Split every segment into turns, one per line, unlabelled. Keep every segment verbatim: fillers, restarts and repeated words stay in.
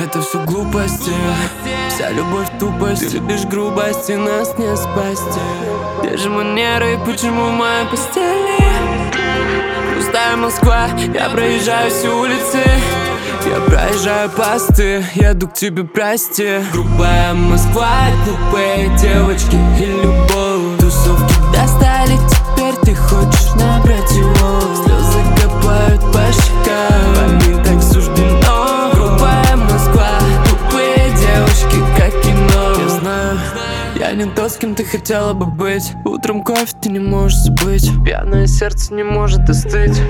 это все глупости. Вся любовь тупость. Ты любишь грубости, нас не спасти. Где же манеры и почему в моей постели? Пустая Москва, я проезжаю все улицы. Я проезжаю посты, еду к тебе, прости. Грубая Москва, глупые девочки и любовь. Тусовки достали, теперь ты хочешь набрать его. Слезы капают по щекам, и так суждено. Грубая Москва, глупые девочки, как кино. Я знаю, я не то, с кем ты хотела бы быть. Утром кофе ты не можешь забыть. Пьяное сердце не может остыть.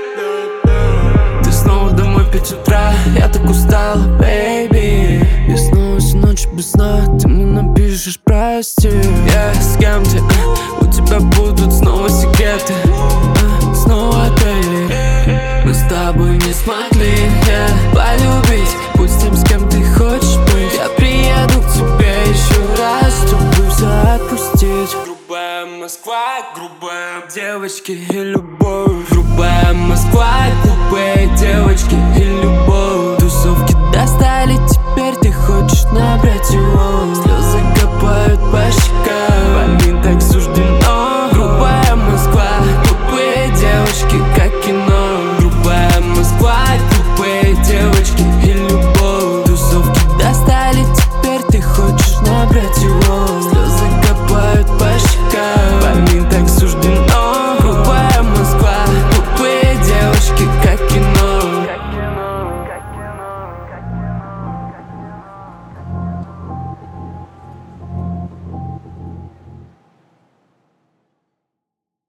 Ты снова домой пять утра, я так устал, бэйби. И снова всю ночь без сна, ты мне напишешь прости. Я с кем-то, у тебя будут снова секреты, а, снова ты. Мы с тобой не смогли yeah, полюбить. Будь тем, с кем ты хочешь быть. Я приеду к тебе еще раз, чтобы все отпустить. Грубая Москва, грубая девочки и любовь.